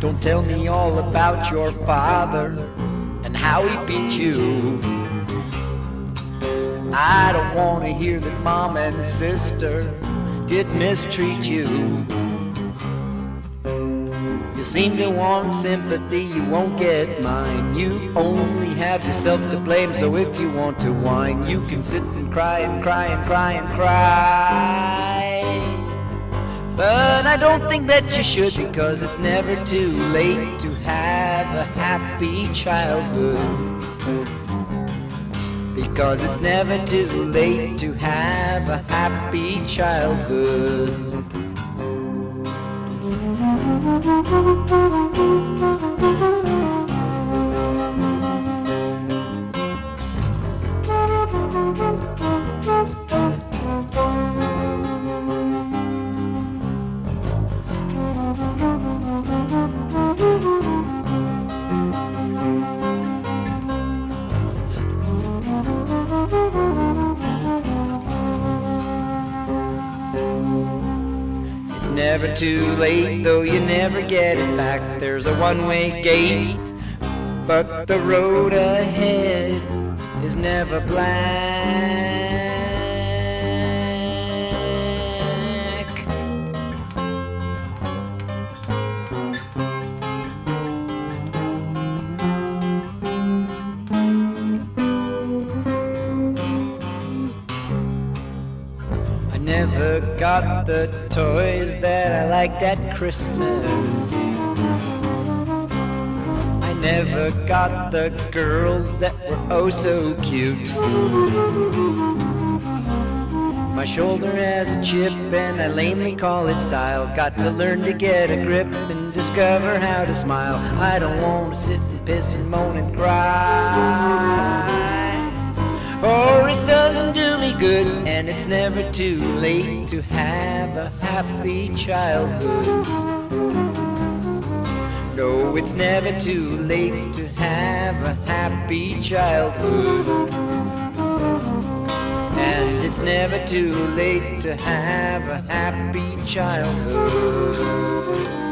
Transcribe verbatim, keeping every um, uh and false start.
Don't tell me all about your father and how he beat you. I don't want to hear that mom and sister did mistreat you. You seem to want sympathy, you won't get mine. You only have yourself to blame, so if you want to whine, you can sit and cry and cry and cry and cry. But I don't think that you should, because it's never too late to have a happy childhood. Because it's never too late to have a happy childhood. Never too late, though you never get it back. There's a one-way gate, but the road ahead is never black. Never got the toys that I liked at Christmas. I never got the girls that were oh so cute. My shoulder has a chip and I lamely call it style. Got to learn to get a grip and discover how to smile. I don't want to sit and piss and moan and cry, or it doesn't do me good. And it's never too late to have a happy childhood. No, it's never too late to have a happy childhood. And it's never too late to have a happy childhood.